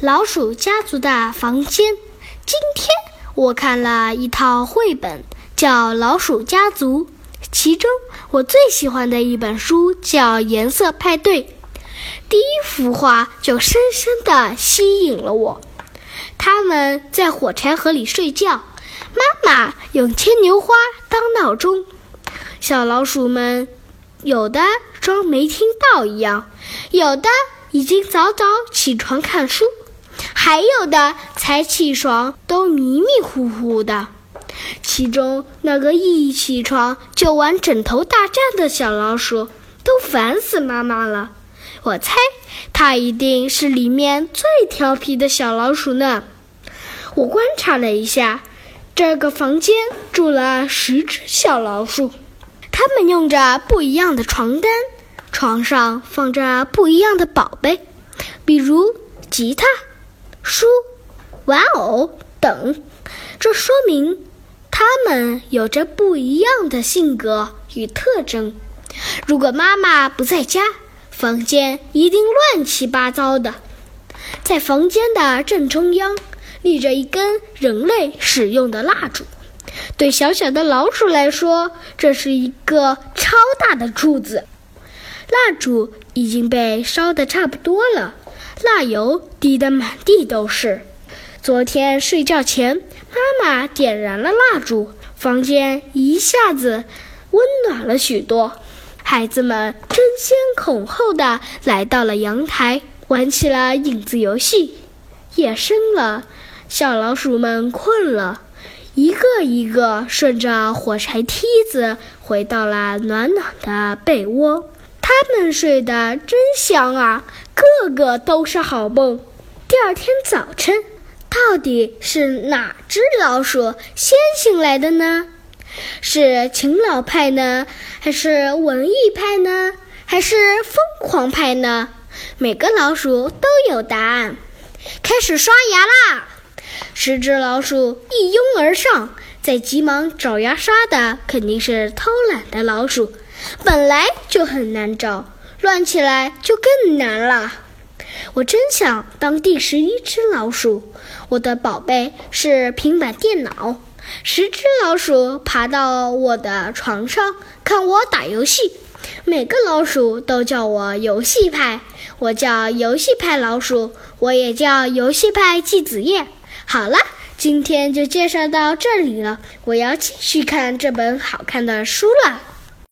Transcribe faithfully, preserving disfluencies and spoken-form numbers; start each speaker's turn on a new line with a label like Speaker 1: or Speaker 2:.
Speaker 1: 老鼠家族的房间。今天我看了一套绘本，叫《老鼠家族》，其中我最喜欢的一本书叫《颜色派对》。第一幅画就深深地吸引了我。他们在火柴盒里睡觉，妈妈用牵牛花当闹钟。小老鼠们有的装没听到一样，有的已经早早起床看书，还有的才起床都迷迷糊糊的。其中那个一起床就玩枕头大战的小老鼠都烦死妈妈了。我猜它一定是里面最调皮的小老鼠呢。我观察了一下，这个房间住了十只小老鼠，它们用着不一样的床单，床上放着不一样的宝贝，比如吉他、书、玩偶等。这说明它们有着不一样的性格与特征。如果妈妈不在家，房间一定乱七八糟的。在房间的正中央立着一根人类使用的蜡烛，对小小的老鼠来说，这是一个超大的柱子。蜡烛已经被烧得差不多了，蜡油滴得满地都是。昨天睡觉前，妈妈点燃了蜡烛，房间一下子温暖了许多。孩子们争先恐后地来到了阳台，玩起了影子游戏。夜深了，小老鼠们困了，一个一个顺着火柴梯子回到了暖暖的被窝。他们睡得真香啊，个个都是好梦。第二天早晨，到底是哪只老鼠先醒来的呢？是勤劳派呢，还是文艺派呢，还是疯狂派呢？每个老鼠都有答案。开始刷牙啦！十只老鼠一拥而上，在急忙找牙刷的肯定是偷懒的老鼠，本来就很难找，乱起来就更难了。我真想当第十一只老鼠，我的宝贝是平板电脑。十只老鼠爬到我的床上看我打游戏，每个老鼠都叫我游戏派，我叫游戏派老鼠，我也叫游戏派季子叶。好了，今天就介绍到这里了，我要继续看这本好看的书了。